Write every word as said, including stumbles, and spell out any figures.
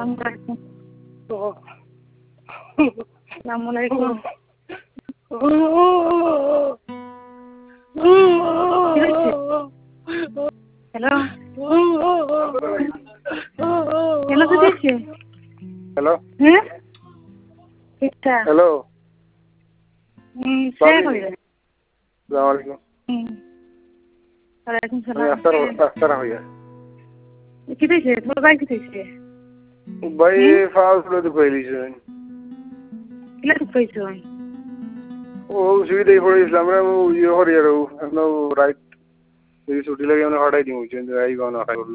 Assalamualaikum. Assalamualaikum. Hello. Hello কি দিয়েছে? Hello. হ্যাঁ? এটা Hello. হুম শেয়ার করে দেন। Assalamu alaikum. হুম। ওয়ালাইকুম আমি সালাম। আস্তার আস্তার হইয়া কি দিয়েছে? তোর ভাই কি দিয়েছে? ভাই ফাউল তো কইলিছে কিলা তো কইছো? ও সুবিধা পড়ে ইসলাম রে ও ইয়ে হরিয়ার ও রাইট এই ছুটি লাগে মানে হটাই দিমু কিন্তু এই গনা খাই